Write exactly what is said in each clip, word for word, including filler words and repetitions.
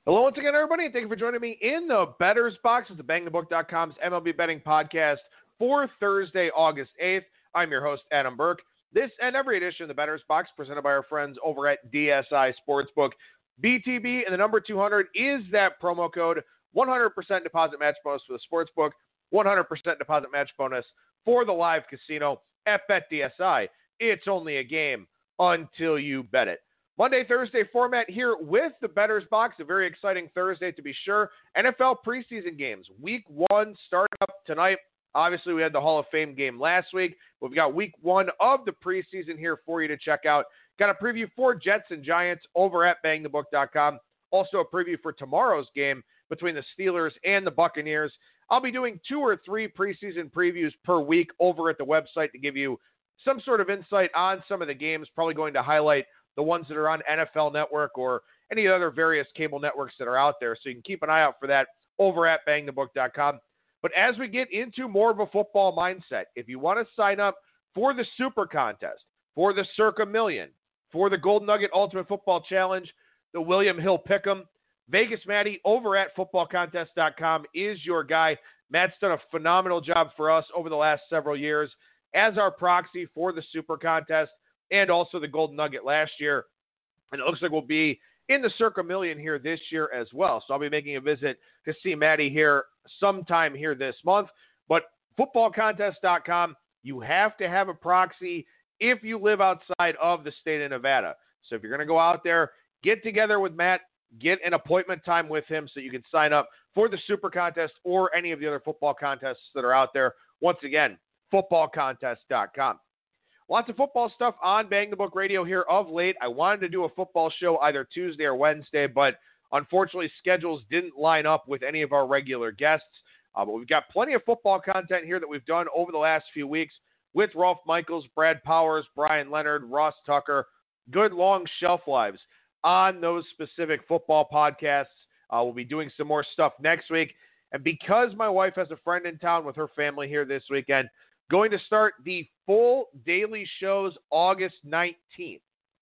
Hello once again, everybody, and thank you for joining me in the Betters Box. It's the Bang the Book dot com's M L B betting podcast for Thursday, August eighth. I'm your host, Adam Burke. This and every edition of the Betters Box presented by our friends over at D S I Sportsbook. B T B and the number two hundred is that promo code. one hundred percent deposit match bonus for the Sportsbook, one hundred percent deposit match bonus for the live casino at BetDSI. It's only a game until you bet it. Monday, Thursday format here with the Betters Box. A very exciting Thursday to be sure. N F L preseason games. Week one starting up tonight. Obviously, we had the Hall of Fame game last week. We've got week one of the preseason here for you to check out. Got a preview for Jets and Giants over at Bang the Book dot com. Also a preview for tomorrow's game between the Steelers and the Buccaneers. I'll be doing two or three preseason previews per week over at the website to give you some sort of insight on some of the games. Probably going to highlight the ones that are on N F L Network or any other various cable networks that are out there. So you can keep an eye out for that over at Bang the Book dot com. But as we get into more of a football mindset, if you want to sign up for the Super Contest, for the Circa Million, for the Golden Nugget Ultimate Football Challenge, the William Hill Pick'em, Vegas Matty over at football contest dot com is your guy. Matt's done a phenomenal job for us over the last several years as our proxy for the Super Contest and also the Golden Nugget last year. And it looks like we'll be in the Circa Million here this year as well. So I'll be making a visit to see Matty here sometime here this month. But football contest dot com, you have to have a proxy if you live outside of the state of Nevada. So if you're going to go out there, get together with Matt, get an appointment time with him so you can sign up for the Super Contest or any of the other football contests that are out there. Once again, football contest dot com. Lots of football stuff on Bang the Book Radio here of late. I wanted to do a football show either Tuesday or Wednesday, but unfortunately schedules didn't line up with any of our regular guests. Uh, but we've got plenty of football content here that we've done over the last few weeks with Rolf Michaels, Brad Powers, Brian Leonard, Ross Tucker. Good long shelf lives on those specific football podcasts. Uh, we'll be doing some more stuff next week. And because my wife has a friend in town with her family here this weekend, going to start the full daily shows August nineteenth.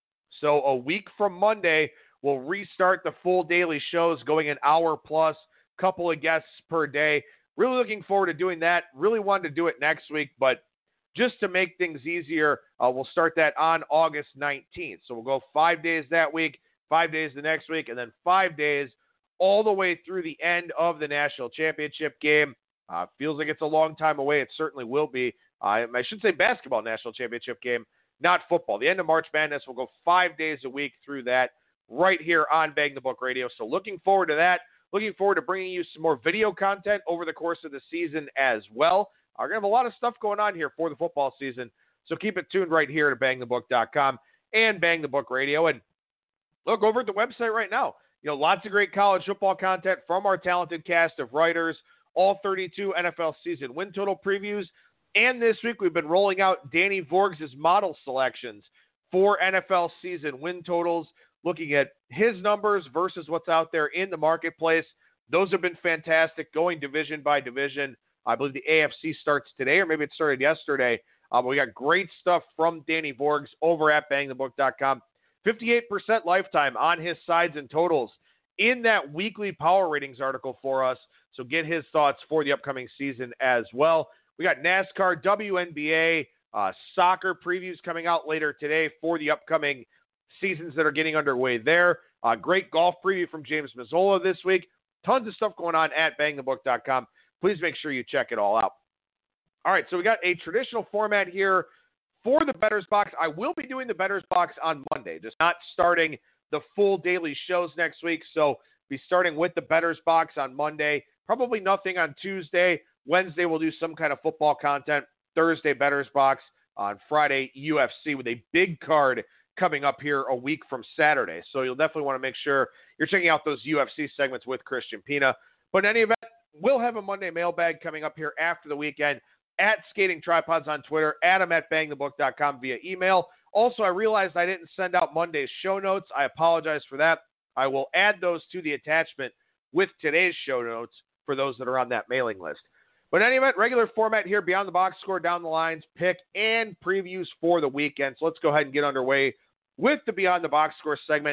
So a week from Monday, we'll restart the full daily shows going an hour plus, couple of guests per day. Really looking forward to doing that. Really wanted to do it next week, but just to make things easier, uh, we'll start that on August nineteenth. So we'll go five days that week, five days the next week, and then five days all the way through the end of the national championship game. Uh, feels like it's a long time away. It certainly will be. Uh, I should say basketball national championship game, not football. The end of March Madness will go five days a week through that right here on Bang the Book Radio. So looking forward to that. Looking forward to bringing you some more video content over the course of the season as well. We're going to have a lot of stuff going on here for the football season. So keep it tuned right here to bang the book dot com and Bang the Book Radio. And look over at the website right now. You know, lots of great college football content from our talented cast of writers. All thirty-two N F L season win total previews. And this week we've been rolling out Danny Vorgs' model selections for N F L season win totals, looking at his numbers versus what's out there in the marketplace. Those have been fantastic, going division by division. I believe the A F C starts today, or maybe it started yesterday. Uh, but we got great stuff from Danny Vorgs over at bang the book dot com. fifty-eight percent lifetime on his sides and totals in that weekly power ratings article for us. So get his thoughts for the upcoming season as well. We got NASCAR, W N B A, uh, soccer previews coming out later today for the upcoming seasons that are getting underway there. Uh, great golf preview from James Mazzola this week. Tons of stuff going on at bang the book dot com. Please make sure you check it all out. All right, so we got a traditional format here for the Betters Box. I will be doing the Betters Box on Monday, just not starting the full daily shows next week. So be starting with the Betters Box on Monday. Probably nothing on Tuesday. Wednesday, we'll do some kind of football content. Thursday, Betters Box. On Friday, U F C with a big card coming up here a week from Saturday. So you'll definitely want to make sure you're checking out those U F C segments with Christian Pina. But in any event, we'll have a Monday mailbag coming up here after the weekend at Skating Tripods on Twitter, Adam at bang the book dot com via email. Also, I realized I didn't send out Monday's show notes. I apologize for that. I will add those to the attachment with today's show notes for those that are on that mailing list. But in any event, regular format here, Beyond the Box Score, Down the Lines, pick, and previews for the weekend. So let's go ahead and get underway with the Beyond the Box Score segment.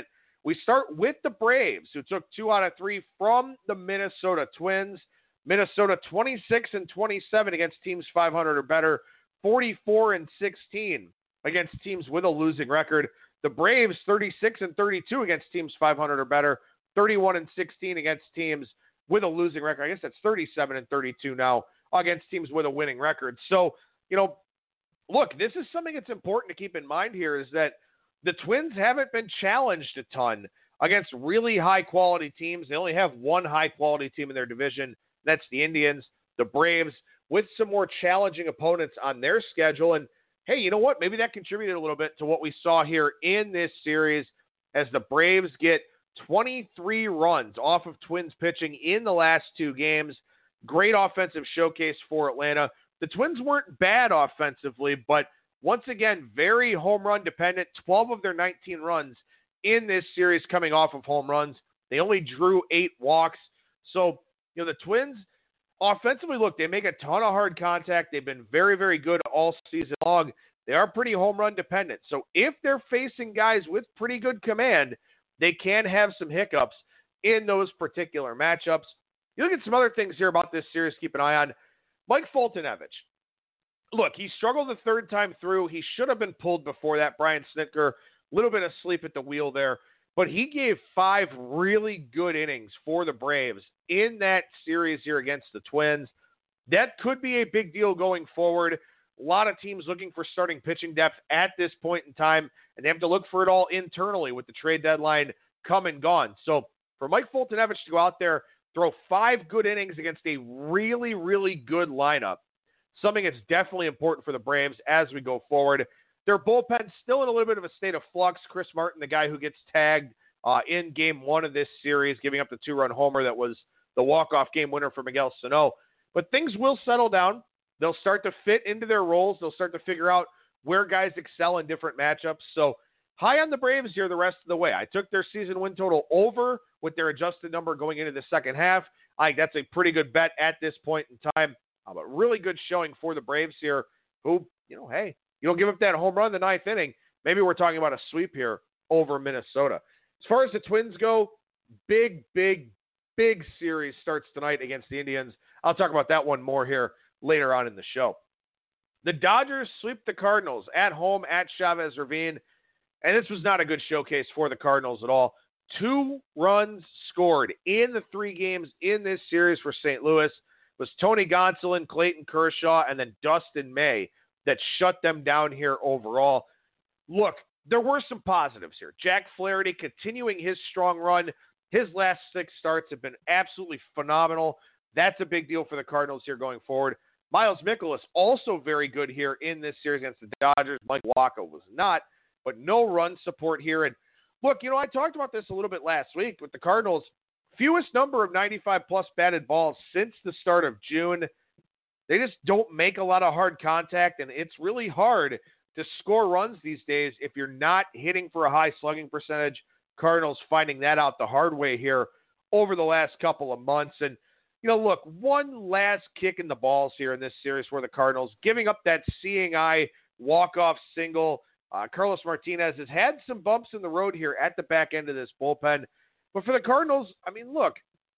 We start with the Braves, who took two out of three from the Minnesota Twins. Minnesota twenty-six and twenty-seven against teams five hundred or better, forty-four and sixteen against teams with a losing record. The Braves thirty-six and thirty-two against teams five hundred or better, thirty-one and sixteen against teams with a losing record. I guess that's thirty-seven and thirty-two now against teams with a winning record. So, you know, look, this is something that's important to keep in mind here, is that the Twins haven't been challenged a ton against really high-quality teams. They only have one high-quality team in their division. That's the Indians. The Braves, with some more challenging opponents on their schedule. And, hey, you know what? Maybe that contributed a little bit to what we saw here in this series as the Braves get twenty-three runs off of Twins pitching in the last two games. Great offensive showcase for Atlanta. The Twins weren't bad offensively, but once again, very home run dependent. twelve of their nineteen runs in this series coming off of home runs. They only drew eight walks. So, you know, the Twins offensively, look, they make a ton of hard contact. They've been very, very good all season long. They are pretty home run dependent. So if they're facing guys with pretty good command, they can have some hiccups in those particular matchups. You look at some other things here about this series, keep an eye on. Mike Foltynewicz. Look, he struggled the third time through. He should have been pulled before that. Brian Snitker, a little bit asleep at the wheel there. But he gave five really good innings for the Braves in that series here against the Twins. That could be a big deal going forward. A lot of teams looking for starting pitching depth at this point in time, and they have to look for it all internally with the trade deadline come and gone. So for Mike Foltynewicz to go out there, throw five good innings against a really, really good lineup, something that's definitely important for the Braves as we go forward. Their bullpen's still in a little bit of a state of flux. Chris Martin, the guy who gets tagged uh, in game one of this series, giving up the two-run homer that was the walk-off game winner for Miguel Sano. But things will settle down. They'll start to fit into their roles. They'll start to figure out where guys excel in different matchups. So high on the Braves here the rest of the way. I took their season win total over with their adjusted number going into the second half. I think that's a pretty good bet at this point in time. Uh, but really good showing for the Braves here who, you know, hey, you don't give up that home run in the ninth inning. Maybe we're talking about a sweep here over Minnesota. As far as the Twins go, big, big, big series starts tonight against the Indians. I'll talk about that one more here later on in the show. The Dodgers sweep the Cardinals at home at Chavez Ravine, and this was not a good showcase for the Cardinals at all. Two runs scored in the three games in this series for Saint Louis. It was Tony Gonsolin, Clayton Kershaw, and then Dustin May that shut them down here overall. Look, there were some positives here. Jack Flaherty continuing his strong run. His last six starts have been absolutely phenomenal. That's a big deal for the Cardinals here going forward. Miles Mikolas also very good here in this series against the Dodgers. Mike Wacha was not, but no run support here. And look, you know, I talked about this a little bit last week with the Cardinals. Fewest number of ninety-five plus batted balls since the start of June. They just don't make a lot of hard contact, and it's really hard to score runs these days if you're not hitting for a high slugging percentage. Cardinals finding that out the hard way here over the last couple of months. And, you know, look, one last kick in the balls here in this series for the Cardinals, giving up that seeing eye walk-off single. Uh, Carlos Martinez has had some bumps in the road here at the back end of this bullpen. But for the Cardinals, I mean, look,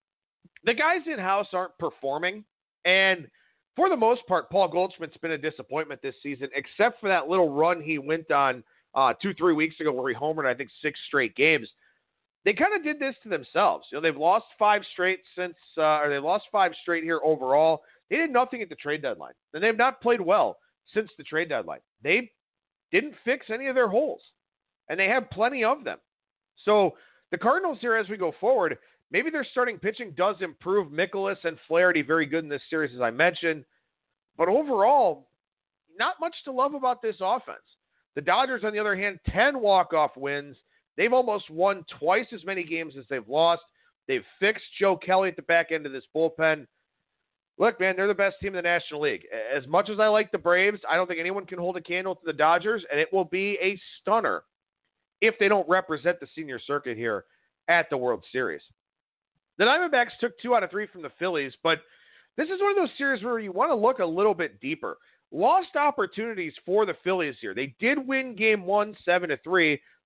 the guys in-house aren't performing. And for the most part, Paul Goldschmidt's been a disappointment this season, except for that little run he went on uh, two, three weeks ago where he homered, I think, six straight games. They kind of did this to themselves. You know, they've lost five straight since, uh, or they lost five straight here overall. They did nothing at the trade deadline, and they've not played well since the trade deadline. They didn't fix any of their holes, and they have plenty of them. So the Cardinals here, as we go forward, maybe their starting pitching does improve. Mikolas and Flaherty very good in this series, as I mentioned. But overall, not much to love about this offense. The Dodgers, on the other hand, ten walk-off wins. They've almost won twice as many games as they've lost. They've fixed Joe Kelly at the back end of this bullpen. Look, man, they're the best team in the National League. As much as I like the Braves, I don't think anyone can hold a candle to the Dodgers, and it will be a stunner if they don't represent the senior circuit here at the World Series. The Diamondbacks took two out of three from the Phillies, but this is one of those series where you want to look a little bit deeper. Lost opportunities for the Phillies here. They did win game one, seven to three.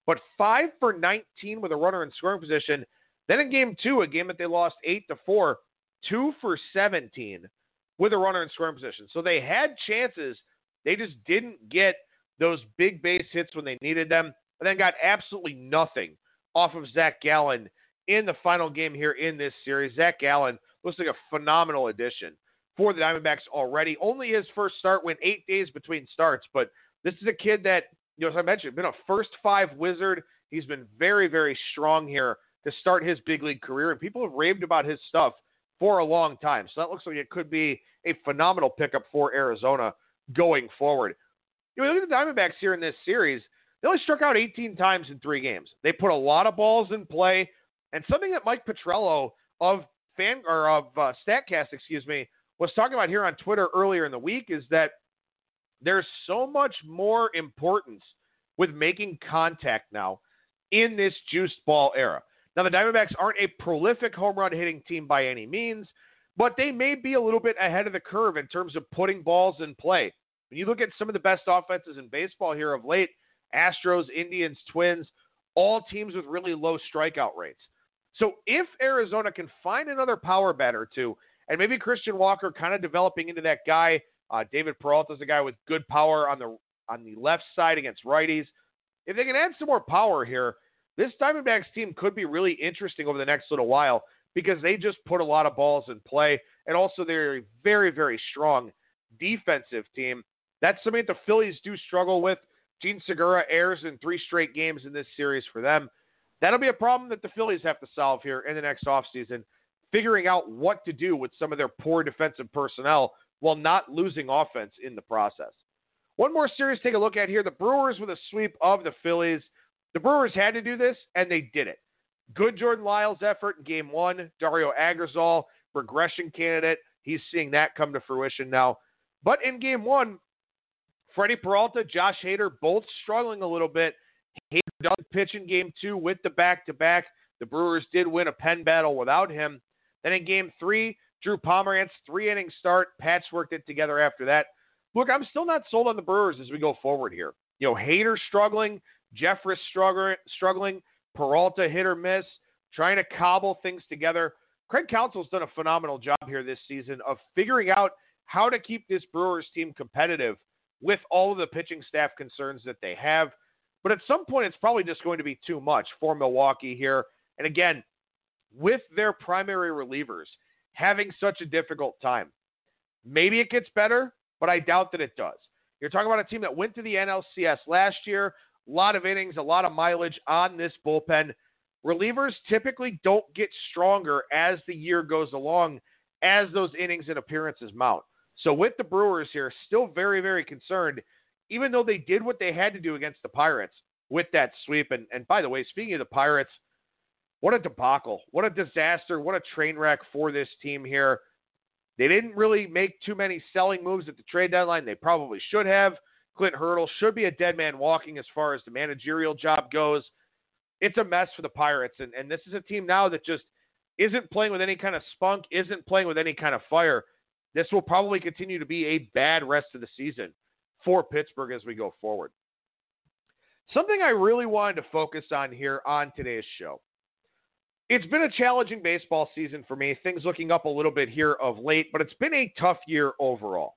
but five for nineteen with a runner in scoring position. Then in game two, a game that they lost eight to four, two for seventeen with a runner in scoring position. So they had chances. They just didn't get those big base hits when they needed them, and then got absolutely nothing off of Zach Gallen in the final game here in this series. Zach Gallen looks like a phenomenal addition for the Diamondbacks already. Only his first start, went eight days between starts, but this is a kid that, you know, as I mentioned, been a first five wizard. He's been very, very strong here to start his big league career, and people have raved about his stuff for a long time. So that looks like it could be a phenomenal pickup for Arizona going forward. You know, look at the Diamondbacks here in this series. They only struck out eighteen times in three games. They put a lot of balls in play, and something that Mike Petriello of fan or of uh, Statcast, excuse me, was talking about here on Twitter earlier in the week is that there's so much more importance with making contact now in this juiced ball era. Now, the Diamondbacks aren't a prolific home run hitting team by any means, but they may be a little bit ahead of the curve in terms of putting balls in play. When you look at some of the best offenses in baseball here of late, Astros, Indians, Twins, all teams with really low strikeout rates. So if Arizona can find another power bat or two, and maybe Christian Walker kind of developing into that guy, uh, David Peralta is a guy with good power on the on the left side against righties. If they can add some more power here, this Diamondbacks team could be really interesting over the next little while because they just put a lot of balls in play, and also they're a very, very strong defensive team. That's something that the Phillies do struggle with. Gene Segura errs in three straight games in this series for them. That'll be a problem that the Phillies have to solve here in the next offseason, figuring out what to do with some of their poor defensive personnel while not losing offense in the process. One more series to take a look at here. The Brewers with a sweep of the Phillies. The Brewers had to do this, and they did it. Good Jordan Lyles effort in game one. Dario Agrazal, regression candidate. He's seeing that come to fruition now. But in game one, Freddie Peralta, Josh Hader, both struggling a little bit. Hader does pitch in game two with the back-to-back. The Brewers did win a pen battle without him. Then in game three, Drew Pomerantz, three-inning start. Patchworked it together after that. Look, I'm still not sold on the Brewers as we go forward here. You know, Hader struggling, Jeffress struggling, struggling, Peralta hit or miss, trying to cobble things together. Craig Counsell's done a phenomenal job here this season of figuring out how to keep this Brewers team competitive with all of the pitching staff concerns that they have. But at some point, it's probably just going to be too much for Milwaukee here. And again, with their primary relievers having such a difficult time, maybe it gets better, but I doubt that it does. You're talking about a team that went to the N L C S last year, a lot of innings, a lot of mileage on this bullpen. Relievers typically don't get stronger as the year goes along, as those innings and appearances mount. So with the Brewers here, still very, very concerned, even though they did what they had to do against the Pirates with that sweep. And, and by the way, speaking of the Pirates, what a debacle, what a disaster, what a train wreck for this team here. They didn't really make too many selling moves at the trade deadline. They probably should have. Clint Hurdle should be a dead man walking as far as the managerial job goes. It's a mess for the Pirates, and, and this is a team now that just isn't playing with any kind of spunk, isn't playing with any kind of fire. This will probably continue to be a bad rest of the season for Pittsburgh as we go forward. Something I really wanted to focus on here on today's show. It's been a challenging baseball season for me, things looking up a little bit here of late, but it's been a tough year overall.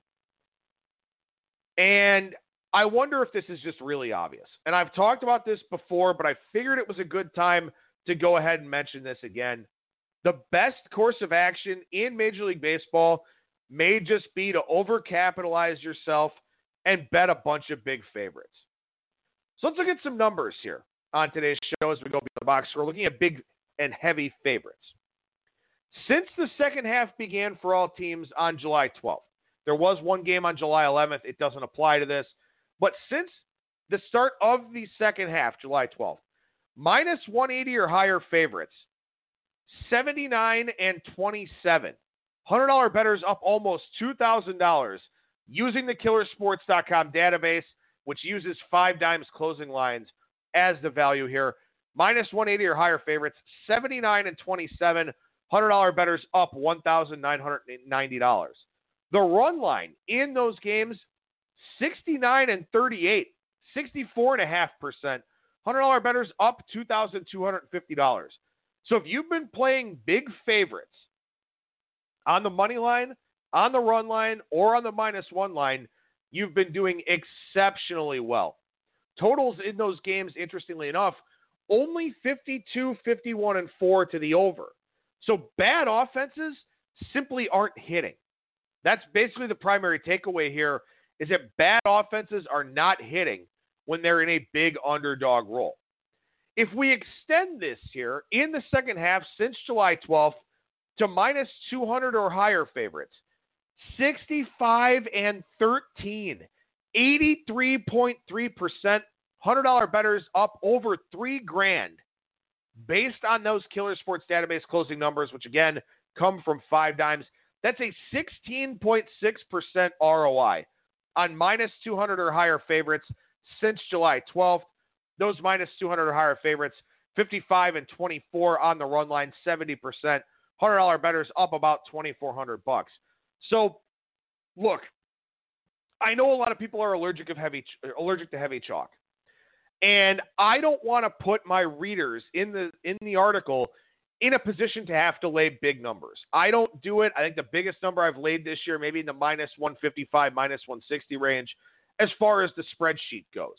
And I wonder if this is just really obvious. And I've talked about this before, but I figured it was a good time to go ahead and mention this again. The best course of action in Major League Baseball may just be to overcapitalize yourself and bet a bunch of big favorites. So let's look at some numbers here on today's show as we go beyond the box. We're looking at big and heavy favorites. Since the second half began for all teams on July twelfth, there was one game on July eleventh. It doesn't apply to this. But since the start of the second half, July twelfth, minus one eighty or higher favorites, seventy-nine and twenty-seven. one hundred dollars bettors up almost two thousand dollars using the killer sports dot com database, which uses five dimes closing lines as the value here. Minus one eighty or higher favorites, seventy-nine and twenty-seven. one hundred dollars bettors up one thousand nine hundred ninety dollars. The run line in those games, sixty-nine and thirty-eight, sixty-four point five percent. one one hundred dollars bettors up two thousand two hundred fifty dollars. So if you've been playing big favorites on the money line, on the run line, or on the minus one line, you've been doing exceptionally well. Totals in those games, interestingly enough, only fifty-two, fifty-one, and four to the over. So bad offenses simply aren't hitting. That's basically the primary takeaway here, is that bad offenses are not hitting when they're in a big underdog role. If we extend this here in the second half since July twelfth to minus two hundred or higher favorites, sixty-five and thirteen, eighty-three point three percent, one hundred dollars bettors up over three grand based on those Killer Sports Database closing numbers, which again come from Five Dimes. That's a sixteen point six percent R O I on minus two hundred or higher favorites since July twelfth. Those minus two hundred or higher favorites, fifty-five and twenty-four on the run line, seventy percent. one hundred dollars bettors up about twenty-four hundred bucks. So, look, I know a lot of people are allergic of heavy allergic to heavy chalk. And I don't want to put my readers in the in the article in a position to have to lay big numbers. I don't do it. I think the biggest number I've laid this year, maybe in the minus one fifty-five, minus one sixty range, as far as the spreadsheet goes.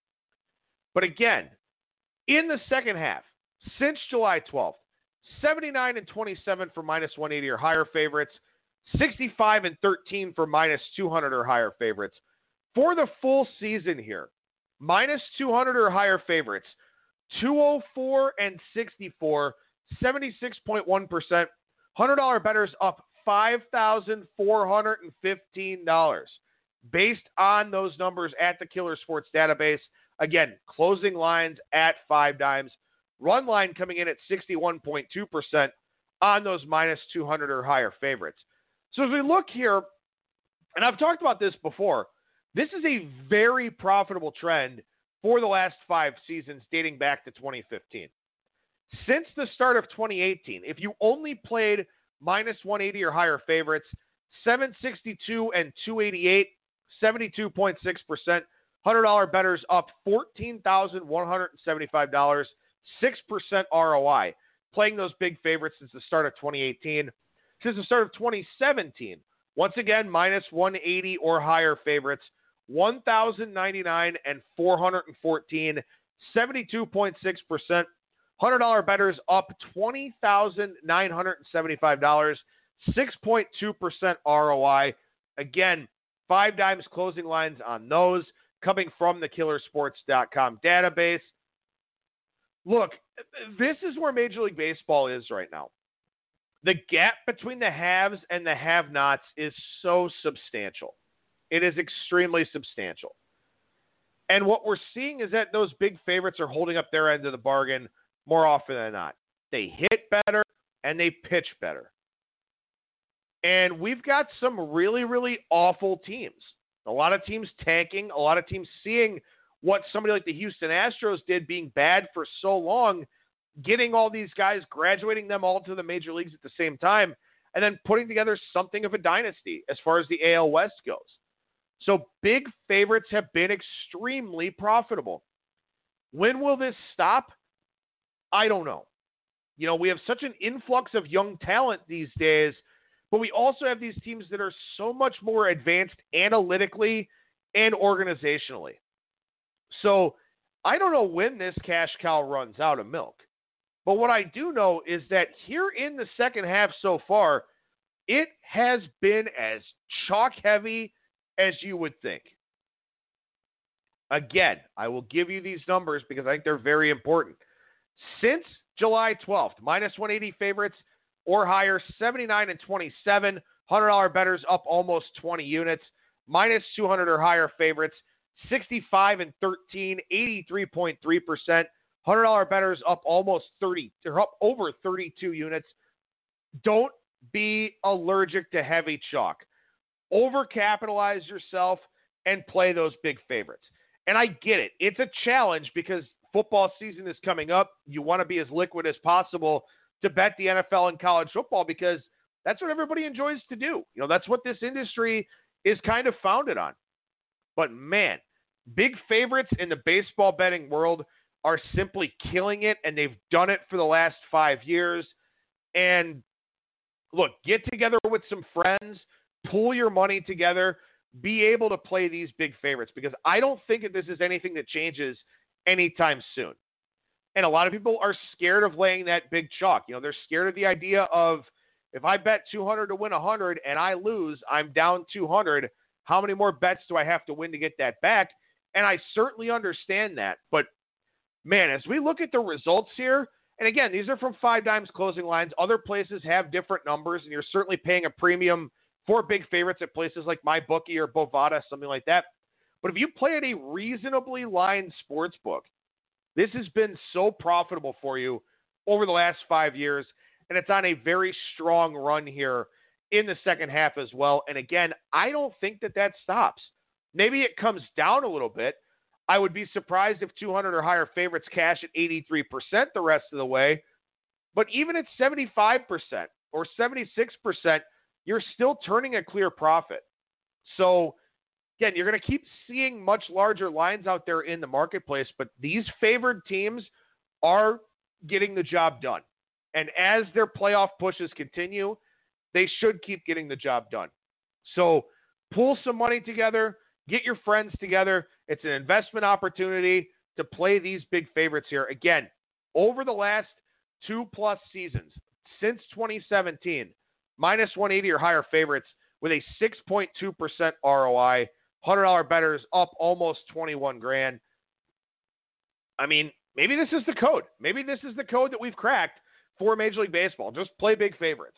But again, in the second half, since July twelfth, seventy-nine and twenty-seven for minus one eighty or higher favorites, sixty-five and thirteen for minus two hundred or higher favorites. For the full season here, minus two hundred or higher favorites, two oh four and sixty-four, seventy-six point one percent. one hundred dollars bettors up five thousand four hundred fifteen dollars based on those numbers at the Killer Sports Database. Again, closing lines at Five Dimes. Run line coming in at sixty-one point two percent on those minus two hundred or higher favorites. So as we look here, and I've talked about this before, this is a very profitable trend for the last five seasons dating back to twenty fifteen. Since the start of twenty eighteen, if you only played minus one eighty or higher favorites, seven sixty-two and two eighty-eight, seventy-two point six percent. one hundred dollars bettors up fourteen thousand one hundred seventy-five dollars, six percent R O I. Playing those big favorites since the start of twenty eighteen. Since the start of twenty seventeen, once again, minus one eighty or higher favorites, one thousand ninety-nine and four hundred fourteen, seventy-two point six percent. one hundred dollars bettors up twenty thousand nine hundred seventy-five dollars, six point two percent R O I. Again, Five Dimes closing lines on those coming from the killer sports dot com database. Look, this is where Major League Baseball is right now. The gap between the haves and the have-nots is so substantial. It is extremely substantial. And what we're seeing is that those big favorites are holding up their end of the bargain more often than not. They hit better and they pitch better. And we've got some really, really awful teams. A lot of teams tanking, a lot of teams seeing what somebody like the Houston Astros did, being bad for so long, getting all these guys, graduating them all to the major leagues at the same time, and then putting together something of a dynasty as far as the A L West goes. So big favorites have been extremely profitable. When will this stop? I don't know. You know, we have such an influx of young talent these days, but we also have these teams that are so much more advanced analytically and organizationally. So I don't know when this cash cow runs out of milk. But what I do know is that here in the second half so far, it has been as chalk heavy as you would think. Again, I will give you these numbers because I think they're very important. Since July twelfth, minus one eighty favorites or higher, seventy-nine and twenty-seven, one hundred dollars bettors up almost twenty units, minus two hundred or higher favorites, sixty-five and thirteen, eighty-three point three percent, one hundred dollars bettors up almost thirty, they're up over thirty-two units. Don't be allergic to heavy chalk. Overcapitalize yourself and play those big favorites. And I get it. It's a challenge because football season is coming up. You want to be as liquid as possible to bet the N F L and college football because that's what everybody enjoys to do. You know, that's what this industry is kind of founded on. But man, big favorites in the baseball betting world are simply killing it, and they've done it for the last five years. And look, get together with some friends, pool your money together, be able to play these big favorites, because I don't think that this is anything that changes anytime soon. And a lot of people are scared of laying that big chalk. You know, they're scared of the idea of, if I bet two hundred to win one hundred and I lose, I'm down two hundred. How many more bets do I have to win to get that back? And I certainly understand that. But, man, as we look at the results here, and again, these are from Five Dimes closing lines. Other places have different numbers, and you're certainly paying a premium for big favorites at places like MyBookie or Bovada, something like that. But if you play at a reasonably lined sports book, this has been so profitable for you over the last five years, and it's on a very strong run here in the second half as well. And again, I don't think that that stops. Maybe it comes down a little bit. I would be surprised if two hundred or higher favorites cash at eighty-three percent the rest of the way. But even at seventy-five percent or seventy-six percent, you're still turning a clear profit. So, again, you're going to keep seeing much larger lines out there in the marketplace, but these favored teams are getting the job done. And as their playoff pushes continue, they should keep getting the job done. So pull some money together, get your friends together. It's an investment opportunity to play these big favorites here. Again, over the last two-plus seasons, since twenty seventeen, minus one eighty or higher favorites with a six point two percent R O I. one hundred dollars bettors up almost twenty-one grand. I mean, maybe this is the code. Maybe this is the code that we've cracked for Major League Baseball. Just play big favorites.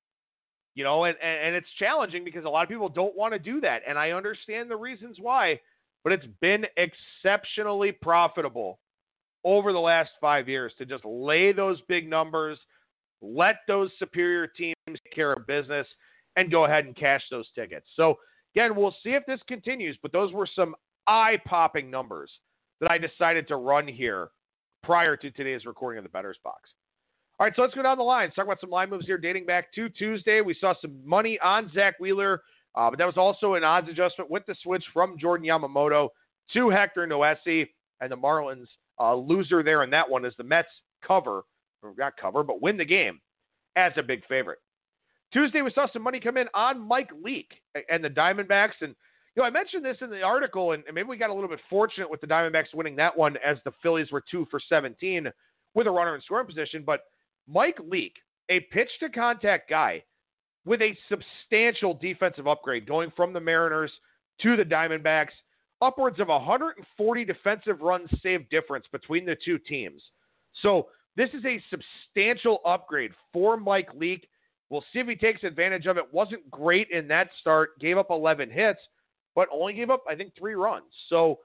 You know, and, and it's challenging because a lot of people don't want to do that. And I understand the reasons why, but it's been exceptionally profitable over the last five years to just lay those big numbers, let those superior teams take care of business, and go ahead and cash those tickets. So, again, we'll see if this continues, but those were some eye-popping numbers that I decided to run here prior to today's recording of the Bettor's Box. All right, so let's go down the line. Let's talk about some line moves here dating back to Tuesday. We saw some money on Zach Wheeler, uh, but that was also an odds adjustment with the switch from Jordan Yamamoto to Hector Noesi, and the Marlins uh, loser there in that one is the Mets cover, or not cover, but win the game as a big favorite. Tuesday, we saw some money come in on Mike Leake and the Diamondbacks. And, you know, I mentioned this in the article, and maybe we got a little bit fortunate with the Diamondbacks winning that one as the Phillies were two for seventeen with a runner in scoring position. But Mike Leake, a pitch-to-contact guy with a substantial defensive upgrade going from the Mariners to the Diamondbacks, upwards of one hundred forty defensive runs saved difference between the two teams. So this is a substantial upgrade for Mike Leake. We'll see if he takes advantage of it. Wasn't great in that start. Gave up eleven hits, but only gave up, I think, three runs. So,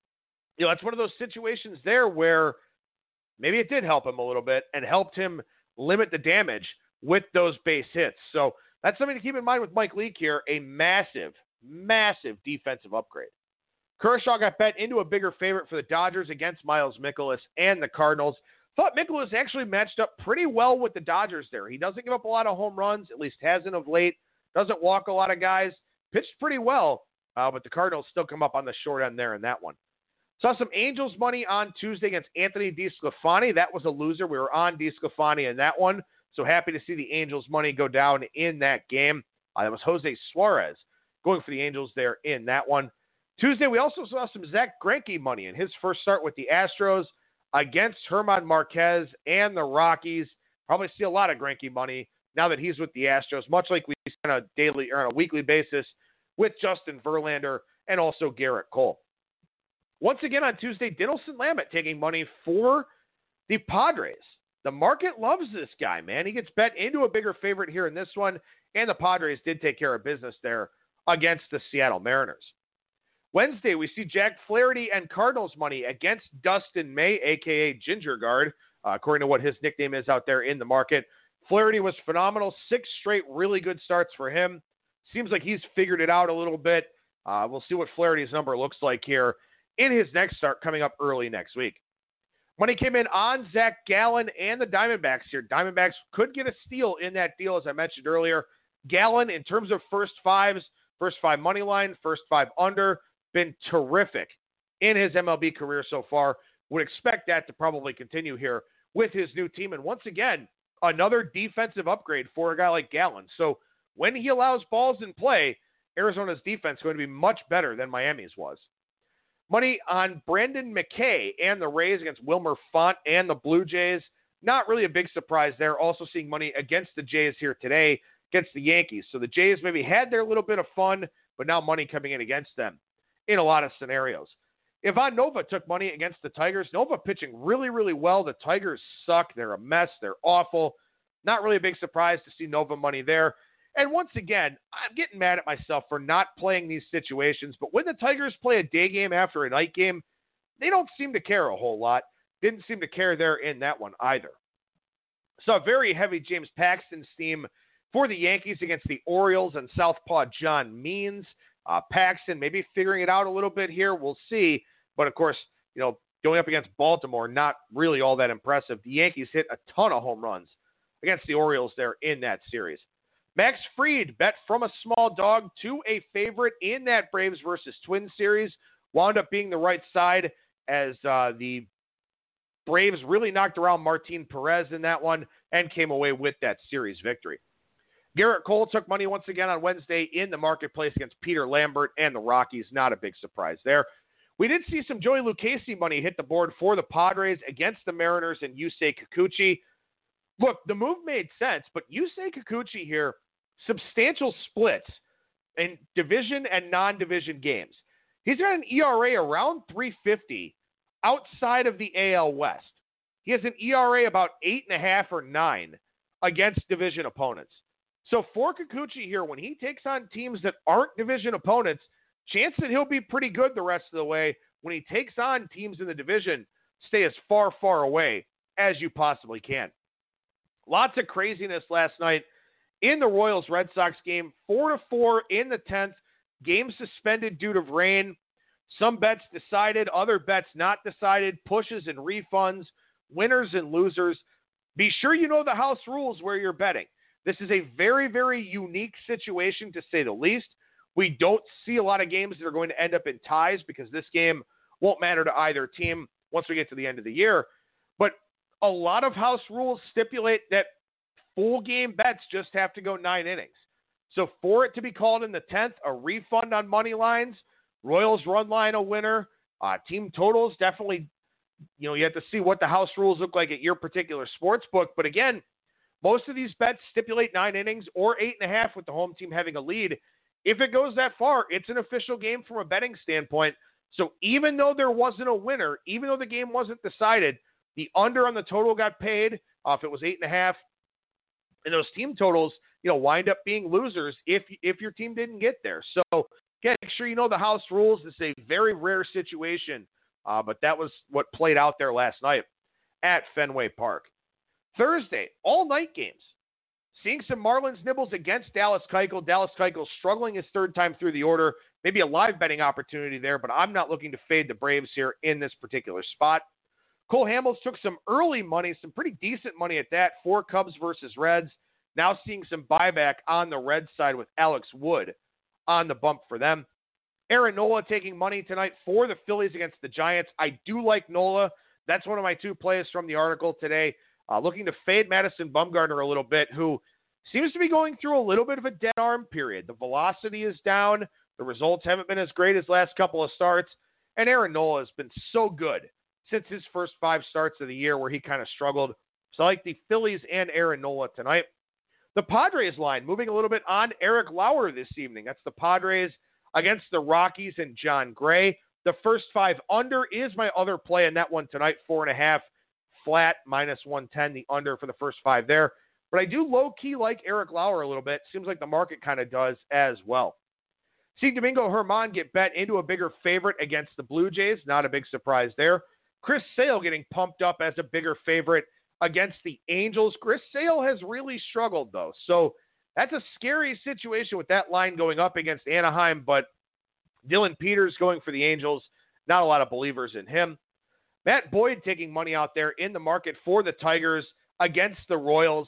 you know, that's one of those situations there where maybe it did help him a little bit and helped him limit the damage with those base hits. So that's something to keep in mind with Mike Leake here. A massive, massive defensive upgrade. Kershaw got bet into a bigger favorite for the Dodgers against Miles Mikolas and the Cardinals. Thought Mikolas actually matched up pretty well with the Dodgers there. He doesn't give up a lot of home runs, at least hasn't of late. Doesn't walk a lot of guys. Pitched pretty well, uh, but the Cardinals still come up on the short end there in that one. Saw some Angels money on Tuesday against Anthony DeSclafani. That was a loser. We were on DeSclafani in that one, so happy to see the Angels money go down in that game. Uh, that was Jose Suarez going for the Angels there in that one. Tuesday, we also saw some Zach Greinke money in his first start with the Astros against German Marquez and the Rockies. Probably see a lot of Greinke money now that he's with the Astros, much like we see on a daily or on a weekly basis with Justin Verlander and also Garrett Cole. Once again on Tuesday, Dinelson Lamet taking money for the Padres. The market loves this guy, man. He gets bet into a bigger favorite here in this one, and the Padres did take care of business there against the Seattle Mariners. Wednesday, we see Jack Flaherty and Cardinals money against Dustin May, a k a. Ginger Guard, uh, according to what his nickname is out there in the market. Flaherty was phenomenal. Six straight really good starts for him. Seems like he's figured it out a little bit. Uh, we'll see what Flaherty's number looks like here in his next start coming up early next week. Money came in on Zach Gallen and the Diamondbacks here. Diamondbacks could get a steal in that deal, as I mentioned earlier. Gallen, in terms of first fives, first five money line, first five under, been terrific in his M L B career so far. would expect that to probably continue here with his new team. And once again, another defensive upgrade for a guy like Gallen. So when he allows balls in play, Arizona's defense is going to be much better than Miami's was. Money on Brandon McKay and the Rays against Wilmer Font and the Blue Jays. Not really a big surprise there. Also seeing money against the Jays here today against the Yankees. So the Jays maybe had their little bit of fun, but now money coming in against them in a lot of scenarios. Ivan Nova took money against the Tigers. Nova pitching really, really well. The Tigers suck. They're a mess. They're awful. Not really a big surprise to see Nova money there. And once again, I'm getting mad at myself for not playing these situations. But when the Tigers play a day game after a night game, they don't seem to care a whole lot. Didn't seem to care there in that one either. So a very heavy James Paxton steam for the Yankees against the Orioles and Southpaw John Means. Uh, Paxton maybe figuring it out a little bit here. We'll see. But, of course, you know, going up against Baltimore, not really all that impressive. The Yankees hit a ton of home runs against the Orioles there in that series. Max Fried bet from a small dog to a favorite in that Braves versus Twins series. Wound up being the right side as uh, the Braves really knocked around Martin Perez in that one and came away with that series victory. Garrett Cole took money once again on Wednesday in the marketplace against Peter Lambert and the Rockies. Not a big surprise there. We did see some Joey Lucchesi money hit the board for the Padres against the Mariners and Yusei Kikuchi. Look, the move made sense, but Yusei Kikuchi here, substantial splits in division and non-division games. He's got an E R A around three fifty outside of the A L West. He has an E R A about eight point five or nine against division opponents. So for Kikuchi here, when he takes on teams that aren't division opponents, chance that he'll be pretty good the rest of the way. When he takes on teams in the division, stay as far, far away as you possibly can. Lots of craziness last night in the Royals-Red Sox game. Four to four in the tenth. Game suspended due to rain. Some bets decided, other bets not decided. Pushes and refunds, winners and losers. Be sure you know the house rules where you're betting. This is a very, very unique situation, to say the least. We don't see a lot of games that are going to end up in ties because this game won't matter to either team once we get to the end of the year. But a lot of house rules stipulate that full game bets just have to go nine innings. So for it to be called in the tenth, a refund on money lines, Royals run line a winner, uh, team totals, definitely, you know, you have to see what the house rules look like at your particular sports book. But again, most of these bets stipulate nine innings or eight and a half with the home team having a lead. If it goes that far, it's an official game from a betting standpoint. So even though there wasn't a winner, even though the game wasn't decided, the under on the total got paid. Uh, if it was eight and a half, and those team totals, you know, wind up being losers if if your team didn't get there. So again, make sure you know the house rules. This is a very rare situation, uh, but that was what played out there last night at Fenway Park. Thursday, all night games. Seeing some Marlins nibbles against Dallas Keuchel. Dallas Keuchel struggling his third time through the order. Maybe a live betting opportunity there, but I'm not looking to fade the Braves here in this particular spot. Cole Hamels took some early money, some pretty decent money at that, for Cubs versus Reds. Now seeing some buyback on the Reds side with Alex Wood on the bump for them. Aaron Nola taking money tonight for the Phillies against the Giants. I do like Nola. That's one of my two plays from the article today. Uh, looking to fade Madison Bumgarner a little bit, who seems to be going through a little bit of a dead arm period. The velocity is down. The results haven't been as great as last couple of starts. And Aaron Nola has been so good since his first five starts of the year where he kind of struggled. So I like the Phillies and Aaron Nola tonight. The Padres line moving a little bit on Eric Lauer this evening. That's the Padres against the Rockies and John Gray. The first five under is my other play in that one tonight. Four and a half flat, minus one ten, the under for the first five there. But I do low-key like Eric Lauer a little bit. Seems like the market kind of does as well. See Domingo Germán get bet into a bigger favorite against the Blue Jays. Not a big surprise there. Chris Sale getting pumped up as a bigger favorite against the Angels. Chris Sale has really struggled, though. So that's a scary situation with that line going up against Anaheim. But Dylan Peters going for the Angels. Not a lot of believers in him. Matt Boyd taking money out there in the market for the Tigers against the Royals.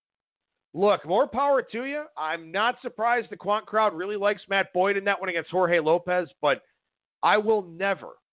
Look, more power to you. I'm not surprised the Quant crowd really likes Matt Boyd in that one against Jorge Lopez, but I will never,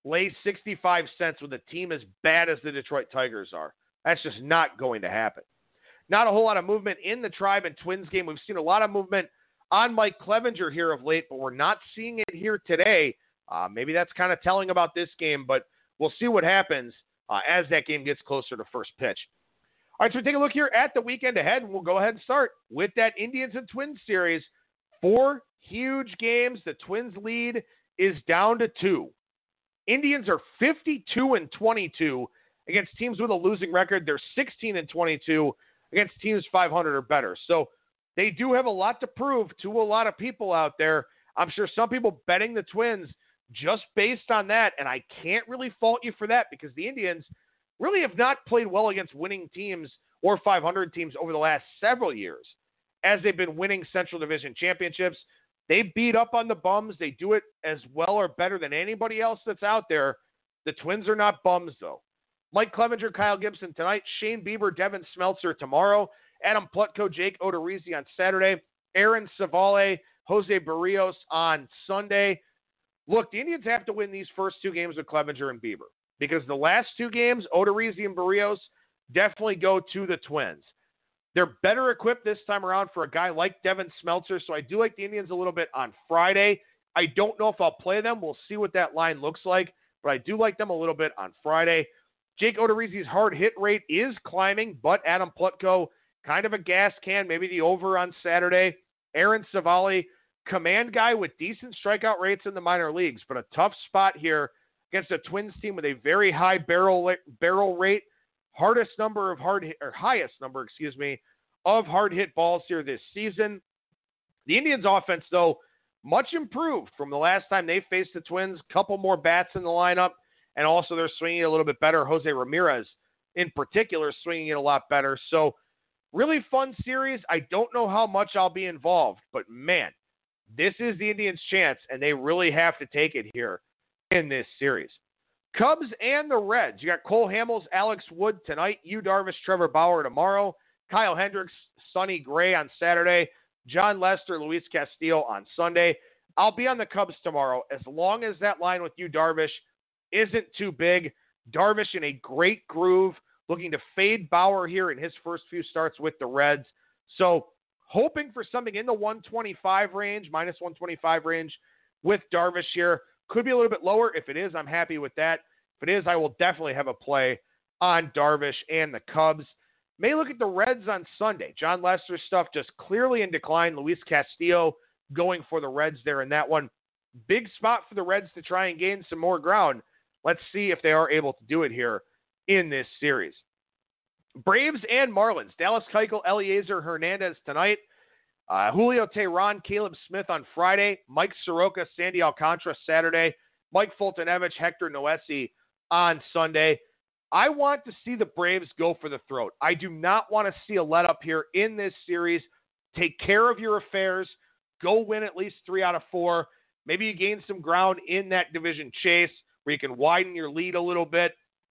lay sixty-five cents with a team as bad as the Detroit Tigers are. That's just not going to happen. Not a whole lot of movement in the Tribe and Twins game. We've seen a lot of movement on Mike Clevenger here of late, but we're not seeing it here today. Uh, maybe that's kind of telling about this game, but we'll see what happens uh, as that game gets closer to first pitch. All right, so take a look here at the weekend ahead, and we'll go ahead and start with that Indians and Twins series. Four huge games. The Twins lead is down to two. Indians are fifty-two and twenty-two against teams with a losing record. They're sixteen and twenty-two against teams five hundred or better. So they do have a lot to prove to a lot of people out there. I'm sure some people betting the Twins just based on that, and I can't really fault you for that because the Indians really have not played well against winning teams or five hundred teams over the last several years as they've been winning Central Division championships. They beat up on the bums. They do it as well or better than anybody else that's out there. The Twins are not bums, though. Mike Clevenger, Kyle Gibson tonight, Shane Bieber, Devin Smeltzer tomorrow, Adam Plutko, Jake Odorizzi on Saturday, Aaron Savale, Jose Barrios on Sunday. Look, the Indians have to win these first two games with Clevenger and Bieber because the last two games, Odorizzi and Barrios, definitely go to the Twins. They're better equipped this time around for a guy like Devin Smeltzer, so I do like the Indians a little bit on Friday. I don't know if I'll play them. We'll see what that line looks like, but I do like them a little bit on Friday. Jake Odorizzi's hard hit rate is climbing, but Adam Plutko, kind of a gas can, maybe the over on Saturday. Aaron Savale, command guy with decent strikeout rates in the minor leagues, but a tough spot here against a Twins team with a very high barrel barrel rate. Hardest number of hard hit, or highest number, excuse me, of hard hit balls here this season. The Indians offense, though, much improved from the last time they faced the Twins. Couple more bats in the lineup, and also they're swinging it a little bit better. Jose Ramirez, in particular, swinging it a lot better. So, really fun series. I don't know how much I'll be involved, but man, this is the Indians' chance, and they really have to take it here in this series. Cubs and the Reds. You got Cole Hamels, Alex Wood tonight, Yu Darvish, Trevor Bauer tomorrow, Kyle Hendricks, Sonny Gray on Saturday, John Lester, Luis Castillo on Sunday. I'll be on the Cubs tomorrow as long as that line with Yu Darvish isn't too big. Darvish in a great groove, looking to fade Bauer here in his first few starts with the Reds. So hoping for something in the one twenty-five range, minus one twenty-five range with Darvish here. Could be a little bit lower. If it is, I'm happy with that. If it is, I will definitely have a play on Darvish and the Cubs. May look at the Reds on Sunday. John Lester's stuff just clearly in decline. Luis Castillo going for the Reds there in that one. Big spot for the Reds to try and gain some more ground. Let's see if they are able to do it here in this series. Braves and Marlins. Dallas Keuchel, Eliezer Hernandez tonight. Uh, Julio Teheran, Caleb Smith on Friday. Mike Soroka, Sandy Alcantara Saturday. Mike Foltynewicz, Hector Noesi on Sunday. I want to see the Braves go for the throat. I do not want to see a let-up here in this series. Take care of your affairs. Go win at least three out of four. Maybe you gain some ground in that division chase where you can widen your lead a little bit.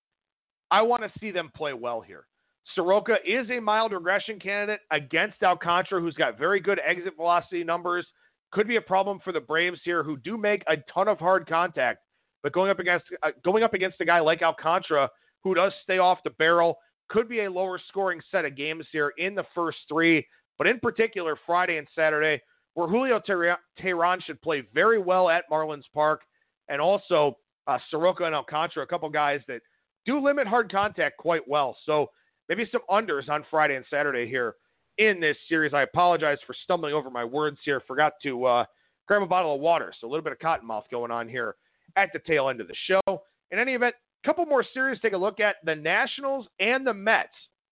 I want to see them play well here. Soroka is a mild regression candidate against Alcantara, who's got very good exit velocity numbers. Could be a problem for the Braves here, who do make a ton of hard contact. But going up against uh, going up against a guy like Alcantara, who does stay off the barrel, could be a lower scoring set of games here in the first three. But in particular, Friday and Saturday, where Julio Teheran should play very well at Marlins Park, and also uh, Soroka and Alcantara, a couple guys that do limit hard contact quite well. So maybe some unders on Friday and Saturday here in this series. I apologize for stumbling over my words here. Forgot to uh, grab a bottle of water, so a little bit of cottonmouth going on here at the tail end of the show. In any event, a couple more series to take a look at. The Nationals and the Mets.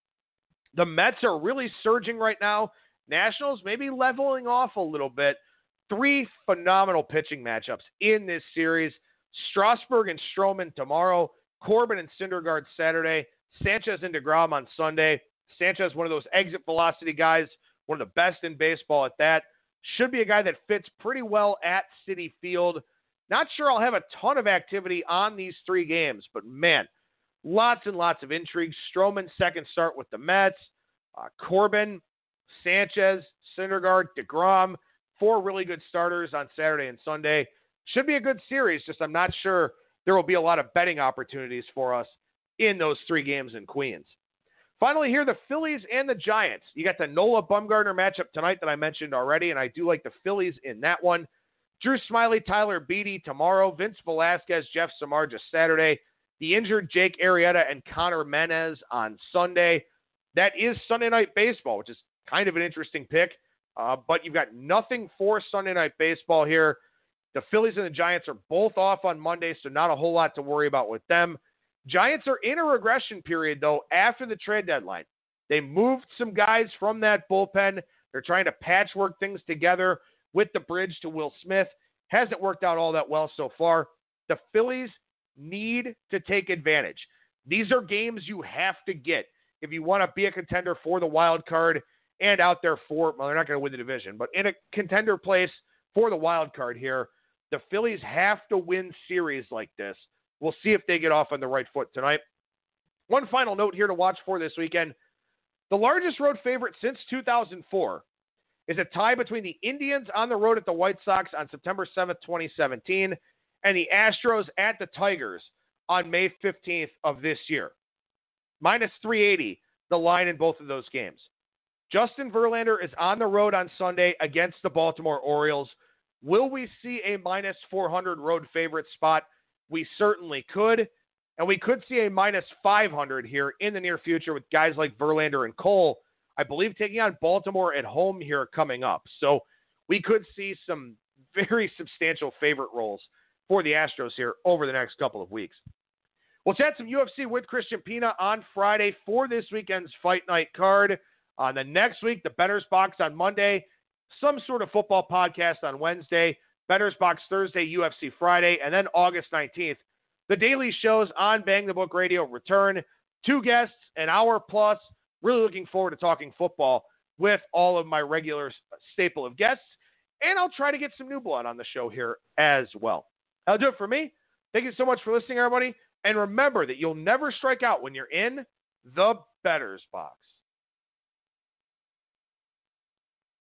The Mets are really surging right now. Nationals maybe leveling off a little bit. Three phenomenal pitching matchups in this series. Strasburg and Stroman tomorrow. Corbin and Syndergaard Saturday. Sanchez and DeGrom on Sunday. Sanchez, one of those exit velocity guys, one of the best in baseball at that. Should be a guy that fits pretty well at Citi Field. Not sure I'll have a ton of activity on these three games, but man, lots and lots of intrigue. Stroman, second start with the Mets. Uh, Corbin, Sanchez, Syndergaard, DeGrom, four really good starters on Saturday and Sunday. Should be a good series, just I'm not sure there will be a lot of betting opportunities for us in those three games in Queens. Finally here, the Phillies and the Giants. You got the Nola Bumgarner matchup tonight that I mentioned already, and I do like the Phillies in that one. Drew Smyly, Tyler Beede tomorrow. Vince Velasquez, Jeff Samardzija Saturday. The injured Jake Arrieta and Connor Menez on Sunday. That is Sunday Night Baseball, which is kind of an interesting pick. Uh, but you've got nothing for Sunday Night Baseball here. The Phillies and the Giants are both off on Monday, so not a whole lot to worry about with them. Giants are in a regression period, though, after the trade deadline. They moved some guys from that bullpen. They're trying to patchwork things together with the bridge to Will Smith. Hasn't worked out all that well so far. The Phillies need to take advantage. These are games you have to get if you want to be a contender for the wild card and out there for, well, they're not going to win the division, but in a contender place for the wild card here. The Phillies have to win series like this. We'll see if they get off on the right foot tonight. One final note here to watch for this weekend. The largest road favorite since two thousand four is a tie between the Indians on the road at the White Sox on September seventh, twenty seventeen, and the Astros at the Tigers on May fifteenth of this year. minus three eighty, the line in both of those games. Justin Verlander is on the road on Sunday against the Baltimore Orioles. Will we see a minus four hundred road favorite spot? We certainly could. And we could see a minus five hundred here in the near future with guys like Verlander and Cole, I believe, taking on Baltimore at home here coming up. So we could see some very substantial favorite roles for the Astros here over the next couple of weeks. We'll chat some U F C with Christian Pina on Friday for this weekend's Fight Night card. On the next week, the Bettor's Box on Monday, some sort of football podcast on Wednesday, Bettor's Box Thursday, U F C Friday, and then August nineteenth, the daily shows on Bang the Book Radio return. Two guests, an hour plus. Really looking forward to talking football with all of my regular staple of guests, and I'll try to get some new blood on the show here as well. That'll do it for me. Thank you so much for listening, everybody. And remember that you'll never strike out when you're in the Bettor's Box.